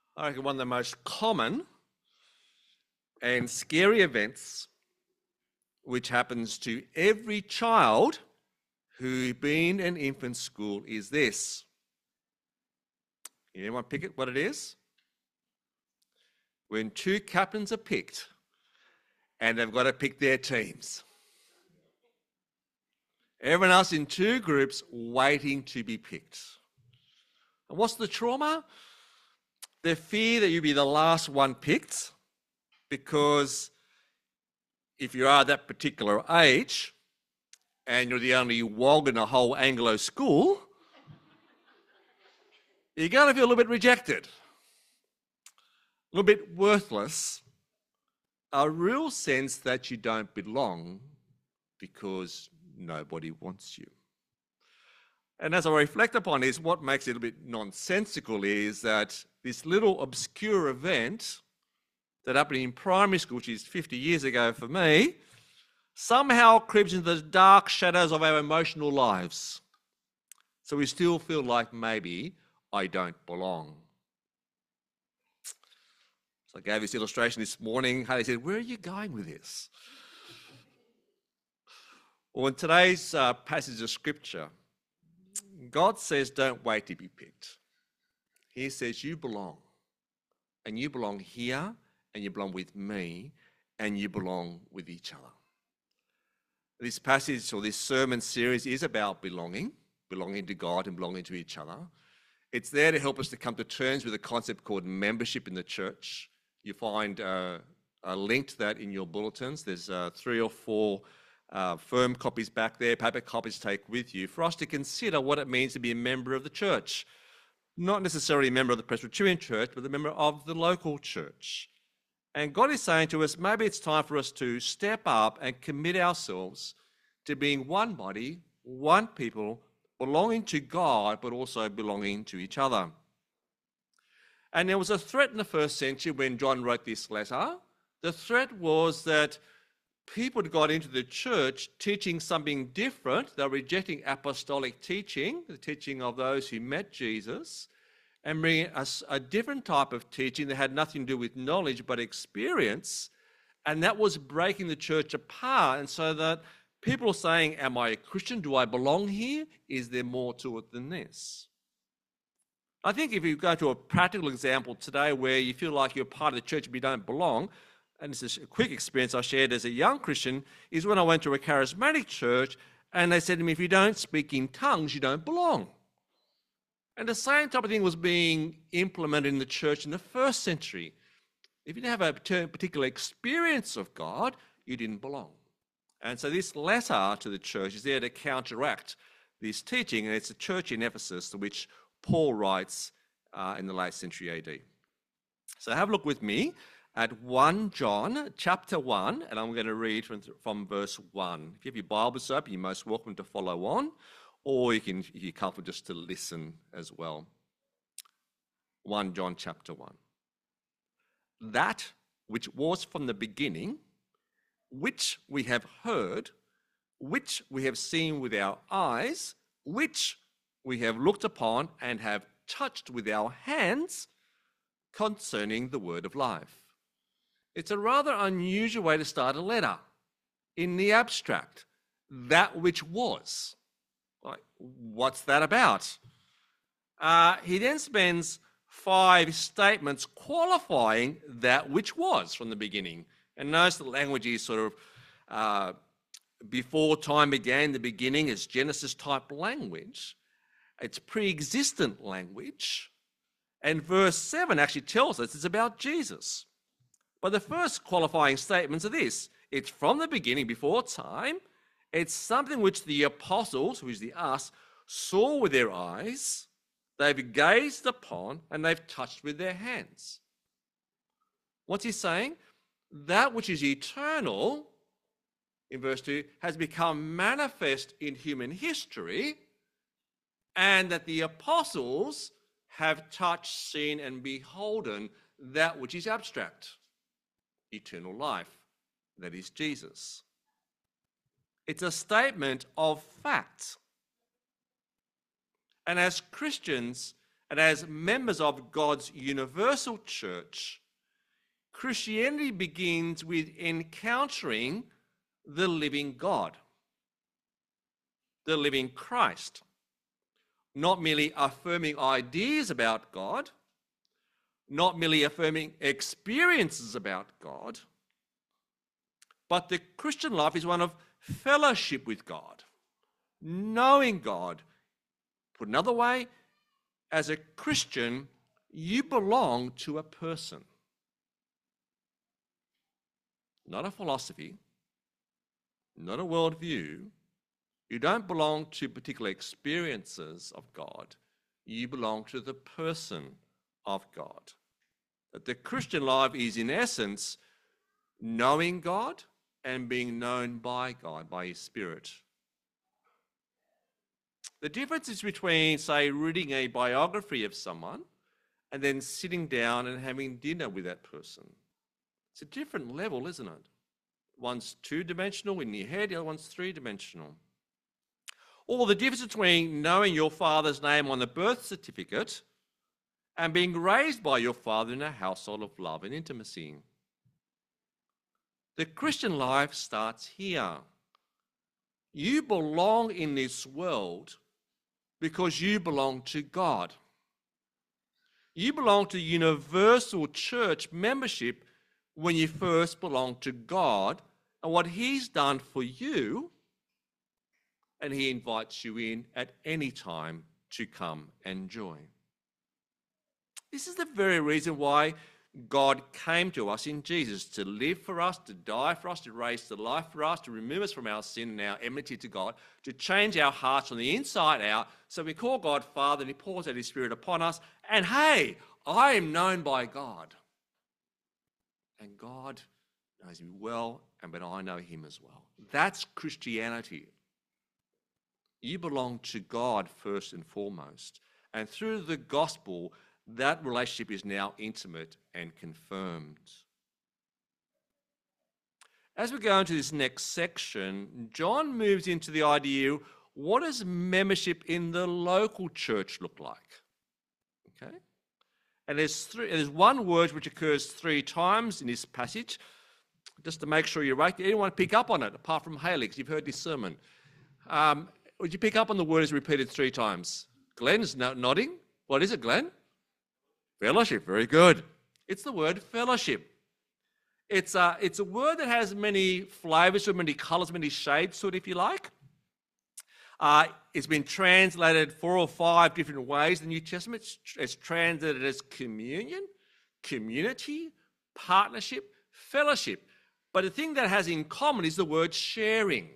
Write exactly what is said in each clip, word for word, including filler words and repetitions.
I reckon one of the most common and scary events which happens to every child who's been in infant school is this. Anyone pick it, what it is? When two captains are picked and they've got to pick their teams. Everyone else in two groups waiting to be picked. And what's the trauma? The fear that you'll be the last one picked, because if you are that particular age and you're the only wog in a whole Anglo school, you're going to feel a little bit rejected, a little bit worthless, a real sense that you don't belong because nobody wants you. And as I reflect upon this, what makes it a bit nonsensical is that this little obscure event that happened in primary school, which is fifty years ago for me, somehow creeps into the dark shadows of our emotional lives. So we still feel like maybe I don't belong. So I gave this illustration this morning. Haley said, "Where are you going with this?" Well, in today's uh, passage of scripture, God says, don't wait to be picked. He says, you belong. And you belong here, and you belong with me, and you belong with each other. This passage or this sermon series is about belonging, belonging to God and belonging to each other. It's there to help us to come to terms with a concept called membership in the church. You find uh, a link to that in your bulletins. There's uh, three or four Uh, firm copies back there, paper copies to take with you, for us to consider what it means to be a member of the church. Not necessarily a member of the Presbyterian church, but a member of the local church. And God is saying to us, maybe it's time for us to step up and commit ourselves to being one body, one people, belonging to God, but also belonging to each other. And there was a threat in the first century when John wrote this letter. The threat was that people got into the church teaching something different. They were rejecting apostolic teaching, the teaching of those who met Jesus, and bringing a, a different type of teaching that had nothing to do with knowledge but experience. And that was breaking the church apart. And so that people are saying, am I a Christian? Do I belong here? Is there more to it than this? I think if you go to a practical example today where you feel like you're part of the church but you don't belong, and this is a quick experience I shared as a young Christian, is when I went to a charismatic church and they said to me, if you don't speak in tongues, you don't belong. And the same type of thing was being implemented in the church in the first century. If you didn't have a particular experience of God, you didn't belong. And so this letter to the church is there to counteract this teaching, and it's a church in Ephesus to which Paul writes uh, in the late century A D. So have a look with me at First John chapter one, and I'm going to read from, from verse one. If you have your Bibles open, you're most welcome to follow on, or you can, if you're comfortable, just to listen as well. First John chapter one. That which was from the beginning, which we have heard, which we have seen with our eyes, which we have looked upon and have touched with our hands, concerning the word of life. It's a rather unusual way to start a letter. In the abstract, that which was. Like, what's that about? Uh, he then spends five statements qualifying that which was from the beginning. And notice the language is sort of uh, before time began, the beginning is Genesis type language. It's pre-existent language. And verse seven actually tells us it's about Jesus. But the first qualifying statements are this. It's from the beginning, before time. It's something which the apostles, who is the us, saw with their eyes, they've gazed upon, and they've touched with their hands. What's he saying? That which is eternal, in verse two, has become manifest in human history, and that the apostles have touched, seen, and beholden that which is abstract. Eternal life, that is Jesus. It's a statement of fact. And as Christians, And as members of God's universal church, Christianity begins with encountering the living God, the living Christ, not merely affirming ideas about God, not merely affirming experiences about God, but the Christian life is one of fellowship with God, knowing God. Put another way, as a Christian, you belong to a person, not a philosophy, not a worldview. You don't belong to particular experiences of God. You belong to the person of God. That the Christian life is, in essence, knowing God and being known by God, by His Spirit. The difference is between, say, reading a biography of someone and then sitting down and having dinner with that person. It's a different level, isn't it? One's two-dimensional in your head, the other one's three-dimensional. Or the difference between knowing your father's name on the birth certificate and being raised by your father in a household of love and intimacy. The Christian life starts here. You belong in this world because you belong to God. You belong to universal church membership when you first belong to God and what He's done for you, and He invites you in at any time to come and join. This is the very reason why God came to us in Jesus, to live for us, to die for us, to raise to life for us, to remove us from our sin and our enmity to God, to change our hearts from the inside out, so we call God Father and He pours out His Spirit upon us, and hey, I am known by God. And God knows me well, and but I know Him as well. That's Christianity. You belong to God first and foremost. And through the gospel, that relationship is now intimate and confirmed. As we go into this next section, John moves into the idea, what does membership in the local church look like? Okay? And there's, three, there's one word which occurs three times in this passage, just to make sure you're right. Did anyone pick up on it, apart from Haley, because you've heard this sermon? Um, would you pick up on the word is repeated three times? Glenn's nodding. What is it, Glenn? Fellowship, very good. It's the word fellowship. It's a, it's a word that has many flavours, many colours, many shades to it, if you like. Uh, it's been translated four or five different ways in the New Testament. It's, it's translated as communion, community, partnership, fellowship. But the thing that has in common is the word sharing.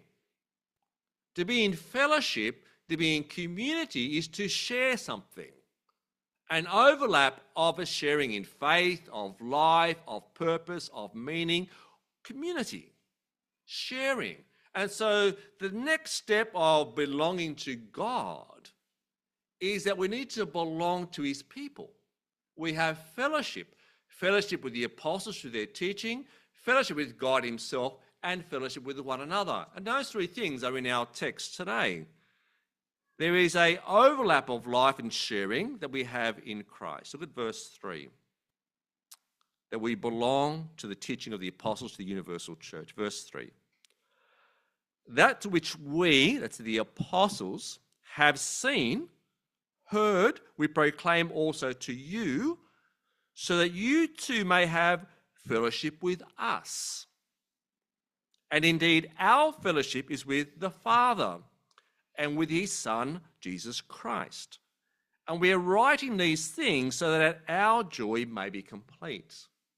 To be in fellowship, to be in community is to share something. An overlap of a sharing in faith, of life, of purpose, of meaning, community, sharing. And so the next step of belonging to God is that we need to belong to His people. We have fellowship, fellowship with the apostles through their teaching, fellowship with God Himself, and fellowship with one another. And those three things are in our text today. There is an overlap of life and sharing that we have in Christ. Look at verse three. That we belong to the teaching of the apostles, to the universal church. Verse three. That to which we, that's the apostles, have seen, heard, we proclaim also to you, so that you too may have fellowship with us. And indeed, our fellowship is with the Father and with His Son, Jesus Christ. And we are writing these things so that our joy may be complete.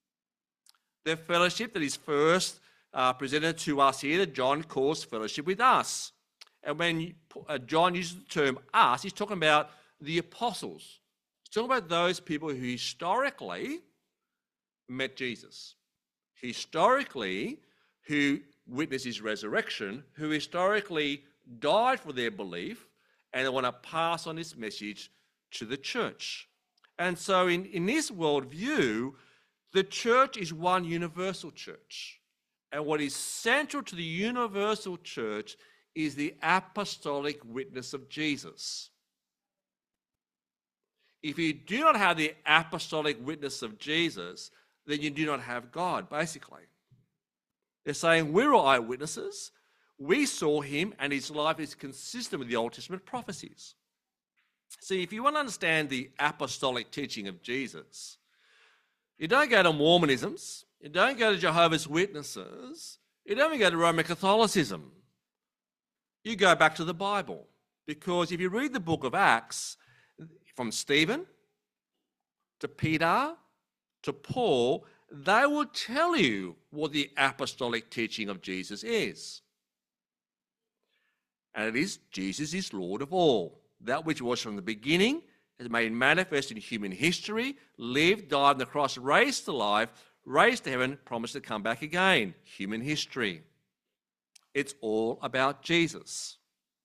The fellowship that is first uh, presented to us here, that John calls fellowship with us. And when uh, John uses the term us, he's talking about the apostles. He's talking about those people who historically met Jesus. Historically, who witnessed His resurrection, who historically died for their belief, and they want to pass on this message to the church. And so in, in this worldview, the church is one universal church. And what is central to the universal church is the apostolic witness of Jesus. If you do not have the apostolic witness of Jesus, then you do not have God, basically. They're saying we're all eyewitnesses. We saw him and his life is consistent with the Old Testament prophecies. See, if you want to understand the apostolic teaching of Jesus, you don't go to Mormonisms, you don't go to Jehovah's Witnesses, you don't even go to Roman Catholicism. You go back to the Bible. Because if you read the book of Acts, from Stephen to Peter to Paul, they will tell you what the apostolic teaching of Jesus is. And it is, Jesus is Lord of all. That which was from the beginning is made manifest in human history, lived, died on the cross, raised to life, raised to heaven, promised to come back again. Human history. It's all about Jesus.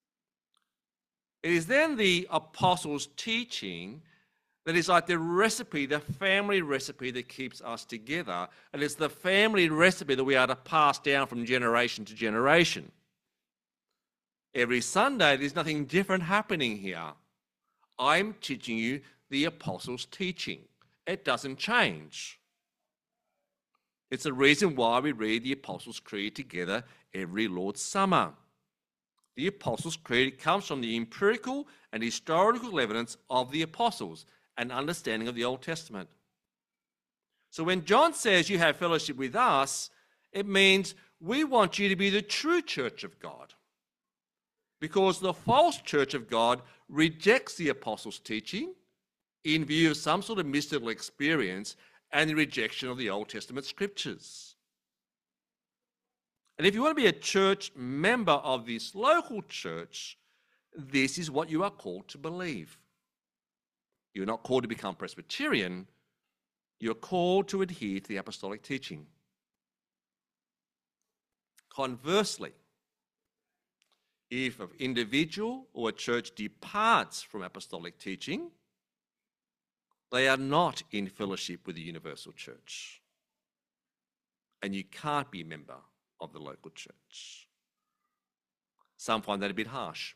It is then the apostles' teaching that is like the recipe, the family recipe that keeps us together. And it's the family recipe that we are to pass down from generation to generation. Every Sunday, there's nothing different happening here. I'm teaching you the apostles' teaching. It doesn't change. It's the reason why we read the Apostles' Creed together every Lord's Summer. The Apostles' Creed comes from the empirical and historical evidence of the apostles and understanding of the Old Testament. So when John says you have fellowship with us, it means we want you to be the true church of God. Because the false church of God rejects the apostles' teaching in view of some sort of mystical experience and the rejection of the Old Testament scriptures. And if you want to be a church member of this local church, this is what you are called to believe. You're not called to become Presbyterian. You're called to adhere to the apostolic teaching. Conversely, if an individual or a church departs from apostolic teaching, they are not in fellowship with the universal church. And you can't be a member of the local church. Some find that a bit harsh.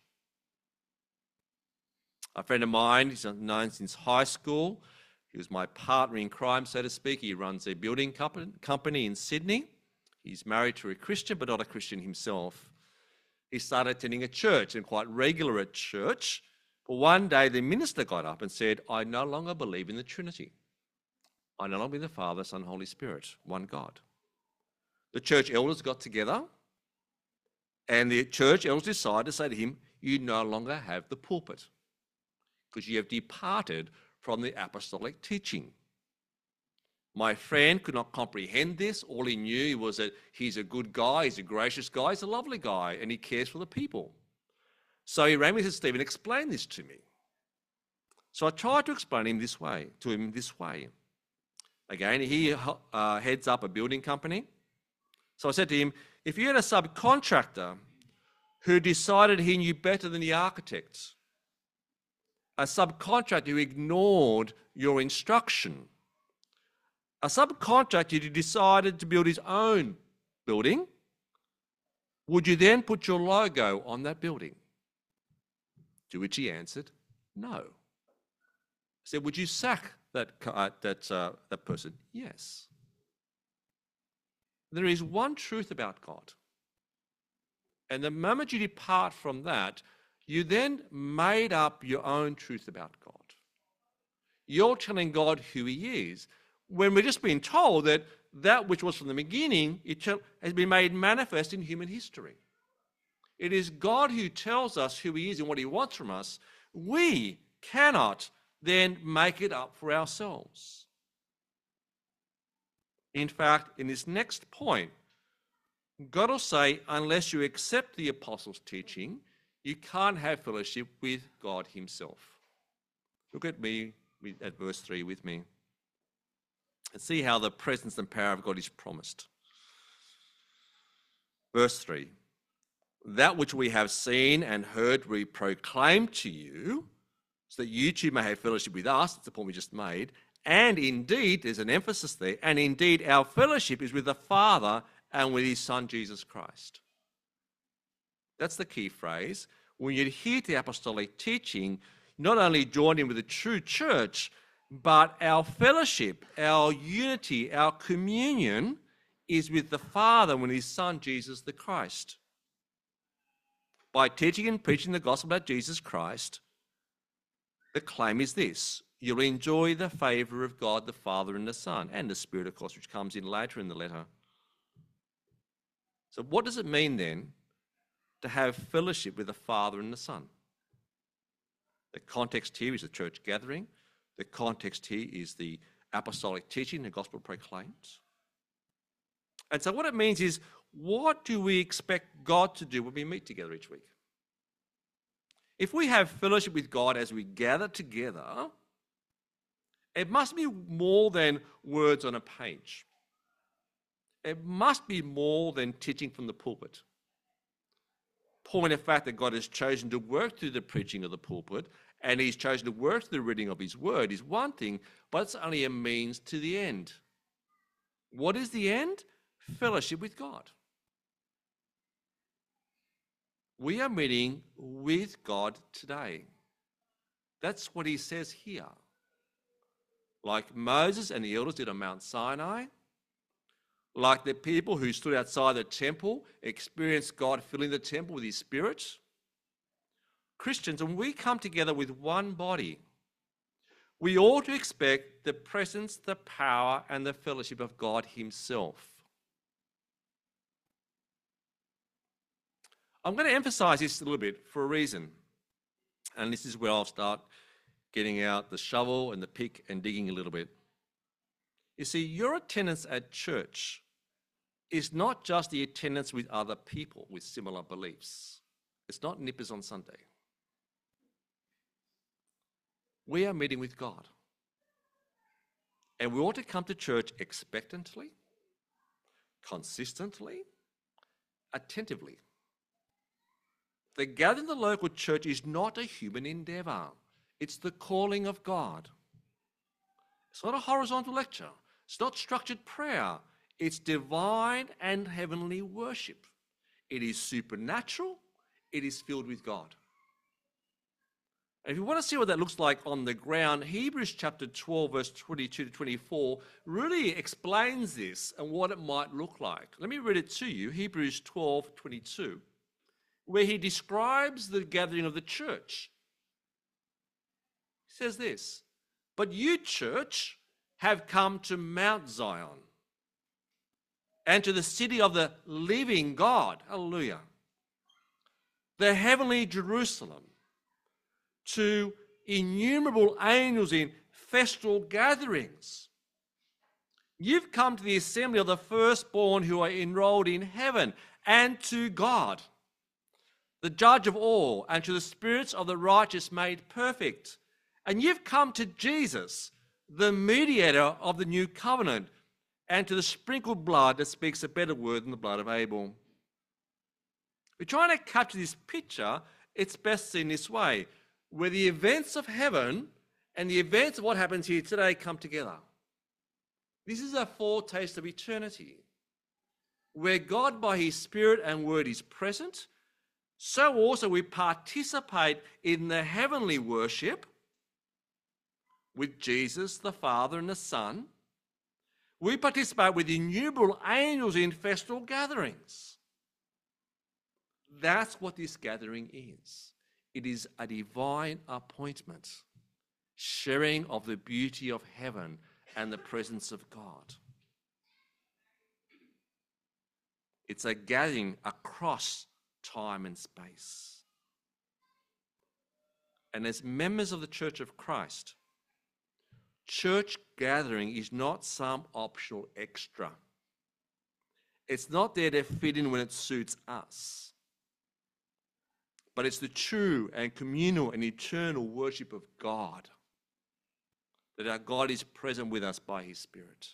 A friend of mine, he's known since high school. He was my partner in crime, so to speak. He runs a building company in Sydney. He's married to a Christian, but not a Christian himself. He started attending a church, and quite regular at church. But one day the minister got up and said, I no longer believe in the Trinity. I no longer believe in the Father, Son, Holy Spirit, one God. The church elders got together, and the church elders decided to say to him, you no longer have the pulpit, because you have departed from the apostolic teaching. My friend could not comprehend this. All he knew was that he's a good guy, he's a gracious guy, he's a lovely guy, and he cares for the people. So he rang me and said, Stephen, explain this to me. So I tried to explain him this way, to him this way. Again, he uh, heads up a building company. So I said to him, if you had a subcontractor who decided he knew better than the architects, a subcontractor who ignored your instruction, a subcontractor who decided to build his own building, would you then put your logo on that building? To which he answered, no. I said, would you sack that, uh, that, uh, that person? Yes. There is one truth about God. And the moment you depart from that, you then made up your own truth about God. You're telling God who he is, when we're just being told that that which was from the beginning it has been made manifest in human history. It is God who tells us who he is and what he wants from us. We cannot then make it up for ourselves. In fact, in this next point, God will say, unless you accept the apostles' teaching, you can't have fellowship with God himself. Look at me at verse three with me and see how the presence and power of God is promised. Verse three, that which we have seen and heard we proclaim to you, so that you too may have fellowship with us. That's the point we just made. And indeed, there's an emphasis there, and indeed our fellowship is with the Father and with his Son, Jesus Christ. That's the key phrase. When you adhere to the apostolic teaching, not only joined in with the true church, but our fellowship, our unity, our communion is with the Father and with his Son, Jesus the Christ. By teaching and preaching the gospel about Jesus Christ, the claim is this: you'll enjoy the favour of God the Father and the Son, and the Spirit, of course, which comes in later in the letter. So what does it mean then to have fellowship with the Father and the Son? The context here is the church gathering. The context here is the apostolic teaching the gospel proclaims. And so what it means is, what do we expect God to do when we meet together each week? If we have fellowship with God as we gather together, it must be more than words on a page. It must be more than teaching from the pulpit. Point of fact that God has chosen to work through the preaching of the pulpit, and he's chosen to work through the reading of his word, is one thing, but it's only a means to the end. What is the end? Fellowship with God. We are meeting with God today. That's what he says here. Like Moses and the elders did on Mount Sinai, like the people who stood outside the temple, experienced God filling the temple with his Spirit. Christians, when we come together with one body, we ought to expect the presence, the power, and the fellowship of God himself. I'm going to emphasize this a little bit for a reason. And this is where I'll start getting out the shovel and the pick and digging a little bit. You see, your attendance at church is not just the attendance with other people with similar beliefs. It's not nippers on Sunday. We are meeting with God. And we ought to come to church expectantly, consistently, attentively. The gathering of the local church is not a human endeavour. It's the calling of God. It's not a horizontal lecture. It's not structured prayer. It's divine and heavenly worship. It is supernatural. It is filled with God. And if you want to see what that looks like on the ground, Hebrews chapter twelve, verse twenty-two to twenty-four really explains this and what it might look like. Let me read it to you, Hebrews twelve, twenty-two, where he describes the gathering of the church. He says this: "But you, church, have come to Mount Zion and to the city of the living God," hallelujah, "the heavenly Jerusalem, to innumerable angels in festal gatherings. You've come to the assembly of the firstborn who are enrolled in heaven, and to God, the judge of all, and to the spirits of the righteous made perfect. And you've come to Jesus, the mediator of the new covenant, and to the sprinkled blood that speaks a better word than the blood of Abel." We're trying to capture this picture. It's best seen this way, where the events of heaven and the events of what happens here today come together. This is a foretaste of eternity, where God by his Spirit and word is present. So also we participate in the heavenly worship with Jesus, the Father and the Son. We participate with innumerable angels in festal gatherings. That's what this gathering is. It is a divine appointment, sharing of the beauty of heaven and the presence of God. It's a gathering across time and space. And as members of the Church of Christ, church gathering is not some optional extra. It's not there to fit in when it suits us. But it's the true and communal and eternal worship of God, that our God is present with us by his Spirit.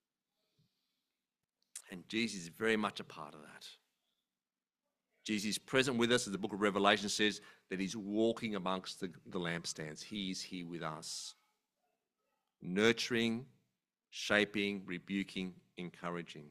And Jesus is very much a part of that. Jesus is present with us, as the book of Revelation says, that he's walking amongst the, the lampstands. He is here with us, nurturing, shaping, rebuking, encouraging.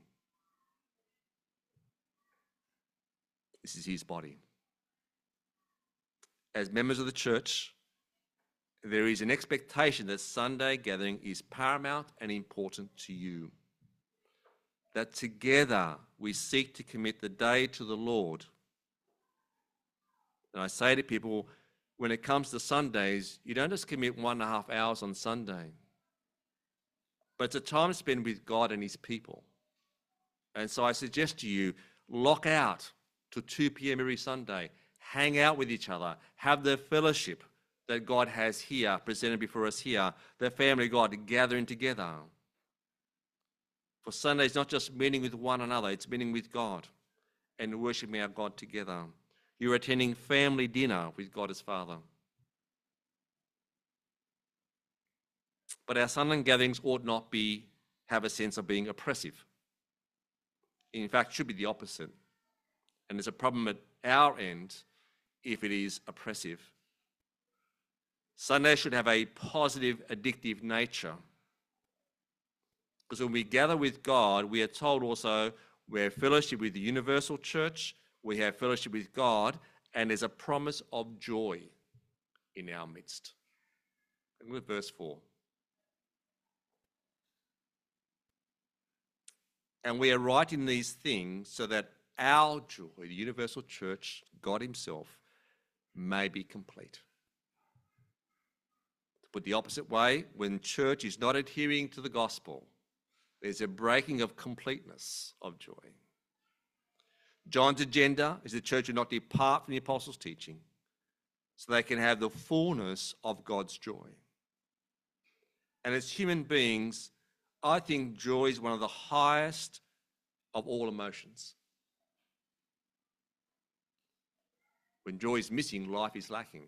This is his body. As members of the church, there is an expectation that Sunday gathering is paramount and important to you. That together we seek to commit the day to the Lord. And I say to people, when it comes to Sundays, you don't just commit one and a half hours on Sunday, but it's a time spent with God and his people. And so I suggest to you, lock out to two p.m. every Sunday, hang out with each other, have the fellowship that God has here, presented before us here, the family of God gathering together. For Sunday is not just meeting with one another, it's meeting with God and worshiping our God together. You're attending family dinner with God as Father. But our Sunday gatherings ought not be have a sense of being oppressive. In fact, it should be the opposite. And there's a problem at our end if it is oppressive. Sunday should have a positive, addictive nature. Because when we gather with God, we are told also we have fellowship with the universal church, we have fellowship with God, and there's a promise of joy in our midst. And look at verse four. And we are writing these things so that our joy, the universal church, God himself, may be complete. To put the opposite way, when church is not adhering to the gospel, there's a breaking of completeness of joy. John's agenda is the church will not depart from the apostles' teaching so they can have the fullness of God's joy. And as human beings, I think joy is one of the highest of all emotions. When joy is missing, life is lacking.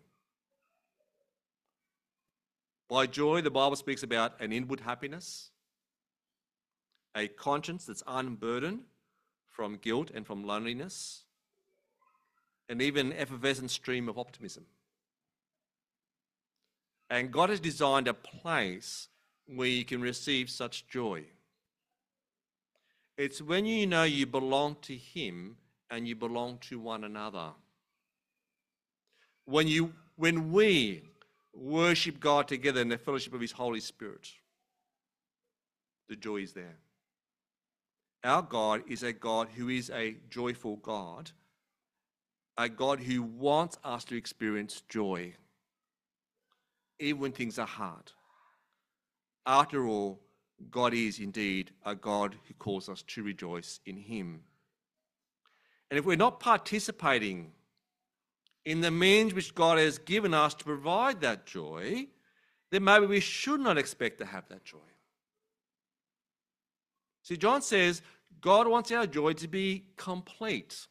By joy, the Bible speaks about an inward happiness, a conscience that's unburdened from guilt and from loneliness, and even an effervescent stream of optimism. And God has designed a place where you can receive such joy. It's when you know you belong to him and you belong to one another. When you, when we worship God together in the fellowship of his Holy Spirit, the joy is there. Our God is a God who is a joyful God, a God who wants us to experience joy, even when things are hard. After all, God is indeed a God who calls us to rejoice in him. And if we're not participating in the means which God has given us to provide that joy, then maybe we should not expect to have that joy. See, John says God wants our joy to be complete.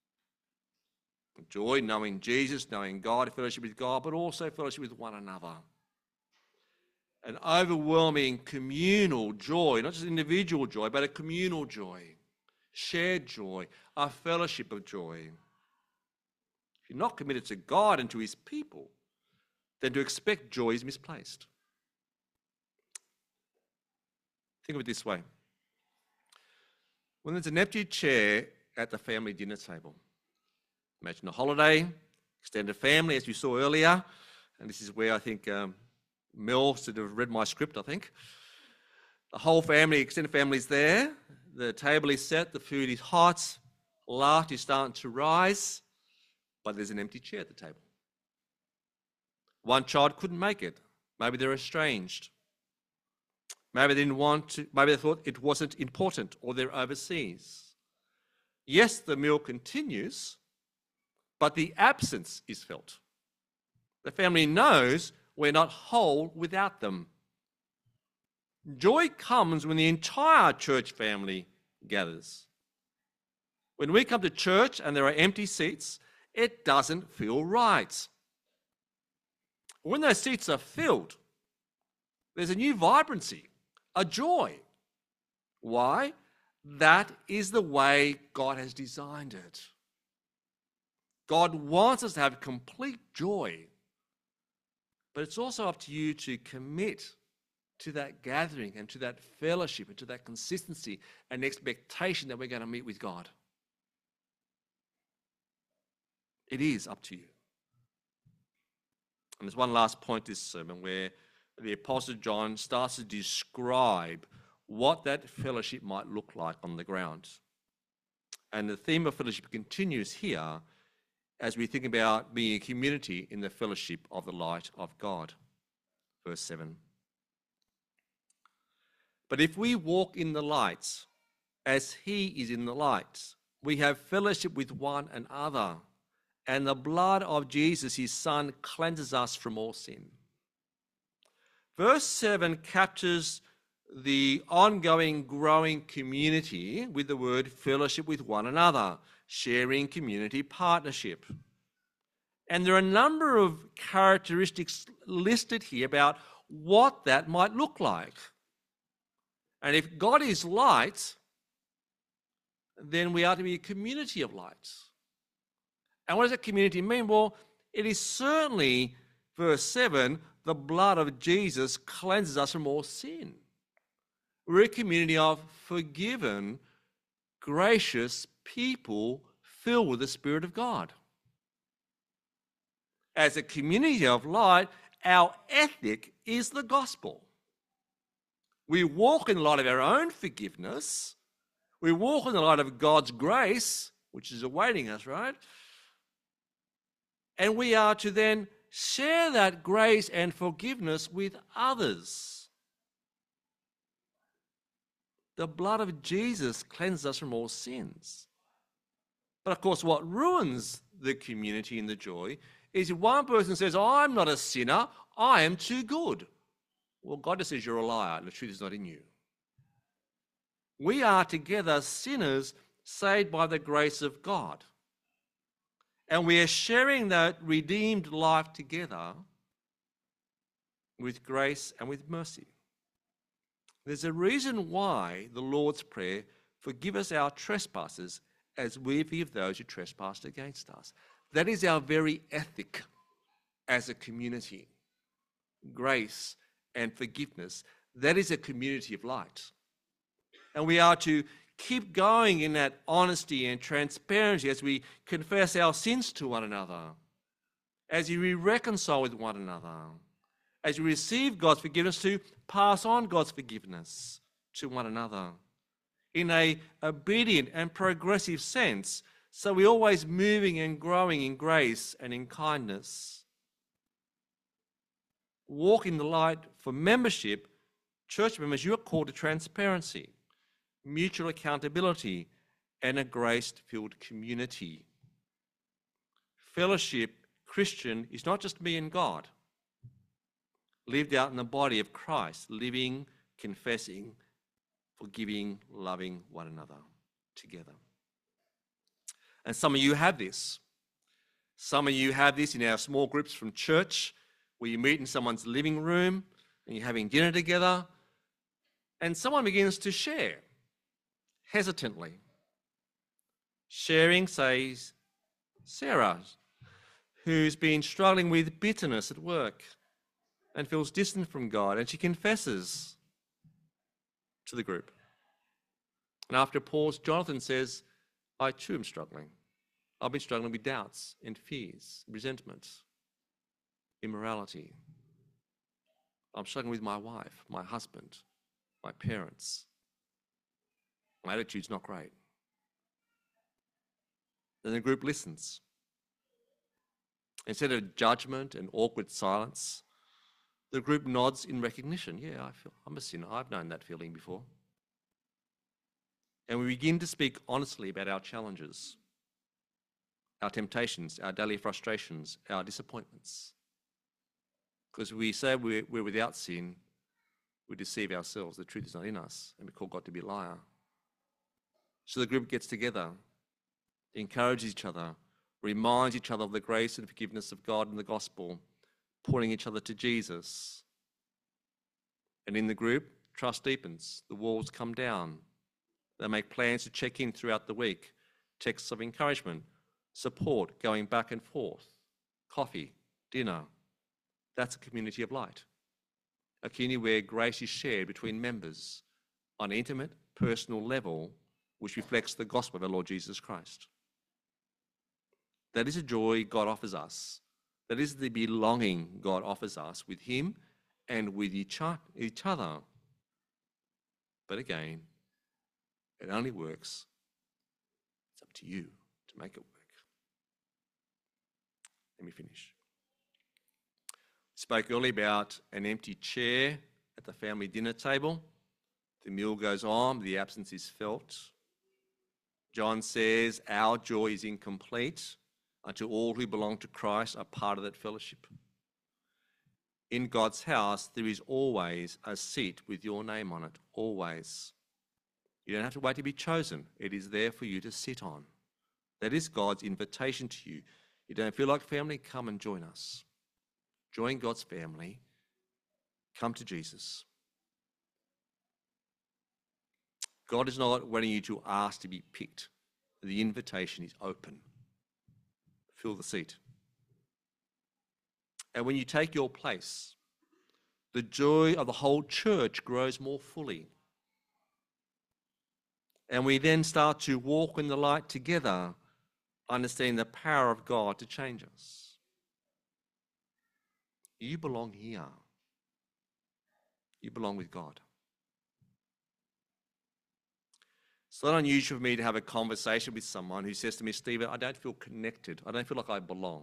Joy, knowing Jesus, knowing God, fellowship with God, but also fellowship with one another. An overwhelming communal joy, not just individual joy, but a communal joy, shared joy, a fellowship of joy. If you're not committed to God and to his people, then to expect joy is misplaced. Think of it this way. When there's an empty chair at the family dinner table, imagine a holiday, extended family, as you saw earlier, and this is where I think um, Mel should have read my script, I think. The whole family, extended family is there, the table is set, the food is hot, laughter is starting to rise, but there's an empty chair at the table. One child couldn't make it. Maybe they're estranged. Maybe they didn't want to, maybe they thought it wasn't important, or they're overseas. Yes, the meal continues, but the absence is felt. The family knows we're not whole without them. Joy comes when the entire church family gathers. When we come to church and there are empty seats, it doesn't feel right. When those seats are filled, there's a new vibrancy, a joy. Why? That is the way God has designed it. God wants us to have complete joy, but it's also up to you to commit to that gathering and to that fellowship and to that consistency and expectation that we're going to meet with God. It is up to you. And there's one last point to this sermon where the Apostle John starts to describe what that fellowship might look like on the ground. And the theme of fellowship continues here as we think about being a community in the fellowship of the light of God. Verse seven. But if we walk in the light, as he is in the light, we have fellowship with one another, and the blood of Jesus, his Son, cleanses us from all sin. Verse seven captures the ongoing, growing community with the word fellowship with one another, sharing community partnership. And there are a number of characteristics listed here about what that might look like. And if God is light, then we are to be a community of light. And what does that community mean? Well, it is certainly, verse seven, the blood of Jesus cleanses us from all sin. We're a community of forgiven, gracious people filled with the Spirit of God. As a community of light, our ethic is the gospel. We walk in the light of our own forgiveness. We walk in the light of God's grace, which is awaiting us, right? And we are to then share that grace and forgiveness with others. The blood of Jesus cleanses us from all sins. But of course, what ruins the community and the joy is if one person says, oh, I'm not a sinner, I am too good. Well, God just says you're a liar and the truth is not in you. We are together sinners saved by the grace of God. And we are sharing that redeemed life together with grace and with mercy. There's a reason why the Lord's Prayer, forgive us our trespasses as we forgive those who trespass against us. That is our very ethic as a community. Grace and forgiveness. That is a community of light. And we are to keep going in that honesty and transparency as we confess our sins to one another, as we reconcile with one another, as we receive God's forgiveness to pass on God's forgiveness to one another in a obedient and progressive sense, so we're always moving and growing in grace and in kindness. Walk in the light for membership. Church members, you are called to transparency, mutual accountability, and a grace-filled community. Fellowship, Christian, is not just me and God, lived out in the body of Christ, living, confessing, forgiving, loving one another together. And some of you have this. Some of you have this in our small groups from church, where you meet in someone's living room and you're having dinner together, and someone begins to share hesitantly. Sharing, says Sarah, who's been struggling with bitterness at work and feels distant from God, and she confesses to the group. And after a pause, Jonathan says, I too am struggling. I've been struggling with doubts and fears, resentment, immorality. I'm struggling with my wife, my husband, my parents. My attitude's not great. Then the group listens. Instead of judgment and awkward silence, the group nods in recognition. Yeah, I feel I'm a sinner. I've known that feeling before. And we begin to speak honestly about our challenges, our temptations, our daily frustrations, our disappointments. Because we say we're, we're without sin, we deceive ourselves. The truth is not in us, and we call God to be a liar. So the group gets together, encourages each other, reminds each other of the grace and forgiveness of God in the gospel, pointing each other to Jesus. And in the group, trust deepens. The walls come down. They make plans to check in throughout the week, texts of encouragement, support, going back and forth, coffee, dinner. That's a community of light. A community where grace is shared between members on an intimate, personal level, which reflects the gospel of our Lord Jesus Christ. That is a joy God offers us That is the belonging God offers us with him and with each other. But again, it only works. It's up to you to make it work. Let me finish. We spoke earlier about an empty chair at the family dinner table. The meal goes on, the absence is felt. John says our joy is incomplete until all who belong to Christ are part of that fellowship. In God's house, there is always a seat with your name on it, always. You don't have to wait to be chosen. It is there for you to sit on. That is God's invitation to you. You don't feel like family? Come and join us. Join God's family. Come to Jesus. God is not wanting you to ask to be picked. The invitation is open. Fill the seat. And when you take your place, the joy of the whole church grows more fully. And we then start to walk in the light together, understanding the power of God to change us. You belong here. You belong with God. It's not unusual for me to have a conversation with someone who says to me, Stephen, I don't feel connected. I don't feel like I belong.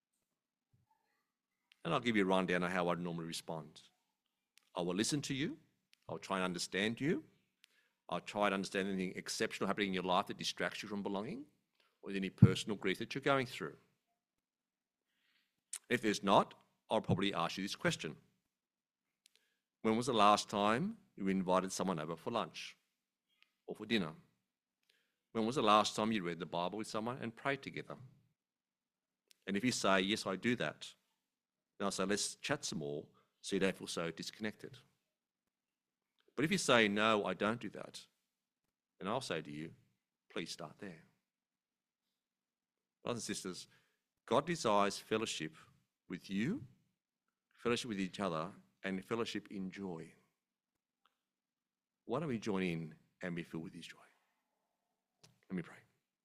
And I'll give you a rundown of how I'd normally respond. I will listen to you. I'll try and understand you. I'll try to understand anything exceptional happening in your life that distracts you from belonging, or any personal grief that you're going through. If there's not, I'll probably ask you this question. When was the last time you invited someone over for lunch or for dinner? When was the last time you read the Bible with someone and prayed together? And if you say, yes, I do that, then I'll say, let's chat some more so you don't feel so disconnected. But if you say, no, I don't do that, then I'll say to you, please start there. Brothers and sisters, God desires fellowship with you, fellowship with each other, and fellowship in joy. Why don't we join in and be filled with his joy? Let me pray.